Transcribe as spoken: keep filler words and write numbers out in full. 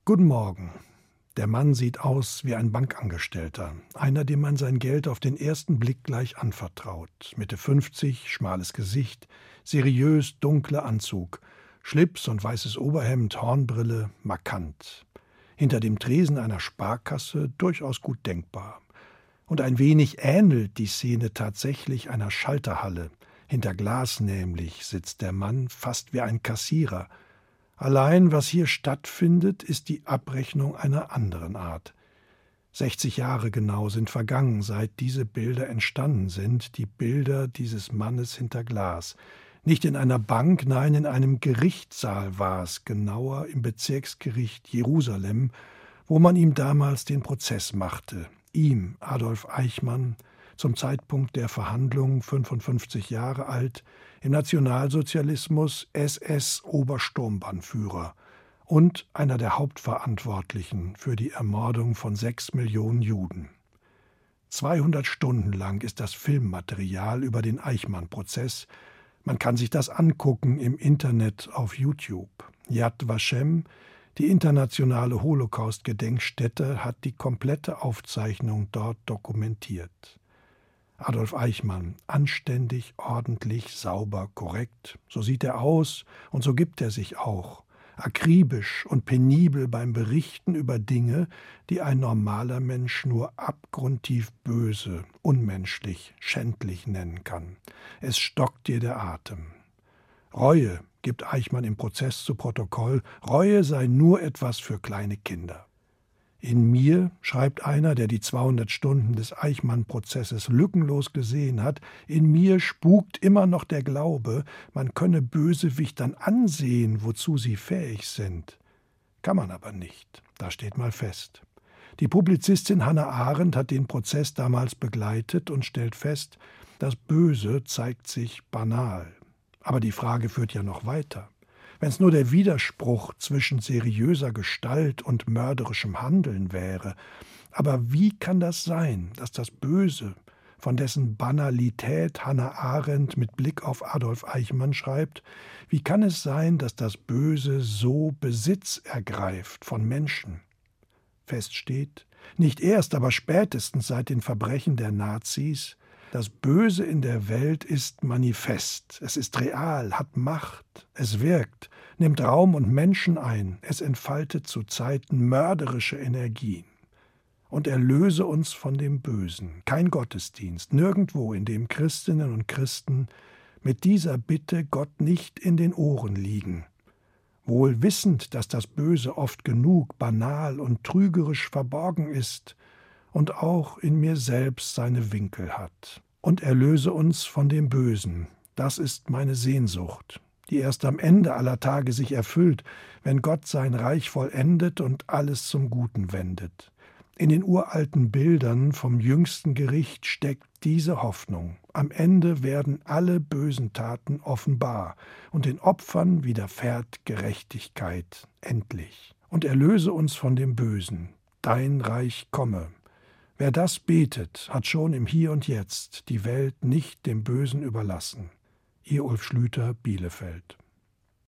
Guten Morgen. Der Mann sieht aus wie ein Bankangestellter, einer, dem man sein Geld auf den ersten Blick gleich anvertraut. Mitte fünfzig, schmales Gesicht, seriös dunkler Anzug, Schlips und weißes Oberhemd, Hornbrille, markant. Hinter dem Tresen einer Sparkasse durchaus gut denkbar. Und ein wenig ähnelt die Szene tatsächlich einer Schalterhalle. Hinter Glas nämlich sitzt der Mann fast wie ein Kassierer. Allein, was hier stattfindet, ist die Abrechnung einer anderen Art. sechzig Jahre genau sind vergangen, seit diese Bilder entstanden sind, die Bilder dieses Mannes hinter Glas. Nicht in einer Bank, nein, in einem Gerichtssaal war es, genauer im Bezirksgericht Jerusalem, wo man ihm damals den Prozess machte. Ihm, Adolf Eichmann, zum Zeitpunkt der Verhandlung fünfundfünfzig Jahre alt, im Nationalsozialismus S S-Obersturmbannführer und einer der Hauptverantwortlichen für die Ermordung von sechs Millionen Juden. zweihundert Stunden lang ist das Filmmaterial über den Eichmann-Prozess. Man kann sich das angucken im Internet auf YouTube. Yad Vashem, die internationale Holocaust-Gedenkstätte, hat die komplette Aufzeichnung dort dokumentiert. Adolf Eichmann, anständig, ordentlich, sauber, korrekt. So sieht er aus und so gibt er sich auch. Akribisch und penibel beim Berichten über Dinge, die ein normaler Mensch nur abgrundtief böse, unmenschlich, schändlich nennen kann. Es stockt dir der Atem. Reue, gibt Eichmann im Prozess zu Protokoll, Reue sei nur etwas für kleine Kinder. In mir, schreibt einer, der die zweihundert Stunden des Eichmann-Prozesses lückenlos gesehen hat, in mir spukt immer noch der Glaube, man könne Bösewichtern ansehen, wozu sie fähig sind. Kann man aber nicht, das steht mal fest. Die Publizistin Hannah Arendt hat den Prozess damals begleitet und stellt fest, das Böse zeigt sich banal. Aber die Frage führt ja noch weiter. Wenn es nur der Widerspruch zwischen seriöser Gestalt und mörderischem Handeln wäre. Aber wie kann das sein, dass das Böse, von dessen Banalität Hannah Arendt mit Blick auf Adolf Eichmann schreibt, wie kann es sein, dass das Böse so Besitz ergreift von Menschen? Fest steht, nicht erst, aber spätestens seit den Verbrechen der Nazis, das Böse in der Welt ist manifest, es ist real, hat Macht, es wirkt, nimmt Raum und Menschen ein, es entfaltet zu Zeiten mörderische Energien. Und erlöse uns von dem Bösen, kein Gottesdienst, nirgendwo, in dem Christinnen und Christen mit dieser Bitte Gott nicht in den Ohren liegen, wohl wissend, dass das Böse oft genug banal und trügerisch verborgen ist, und auch in mir selbst seine Winkel hat. Und erlöse uns von dem Bösen, das ist meine Sehnsucht, die erst am Ende aller Tage sich erfüllt, wenn Gott sein Reich vollendet und alles zum Guten wendet. In den uralten Bildern vom jüngsten Gericht steckt diese Hoffnung. Am Ende werden alle bösen Taten offenbar und den Opfern widerfährt Gerechtigkeit endlich. Und erlöse uns von dem Bösen, dein Reich komme. Wer das betet, hat schon im Hier und Jetzt die Welt nicht dem Bösen überlassen. Ihr Ulf Schlüter, Bielefeld.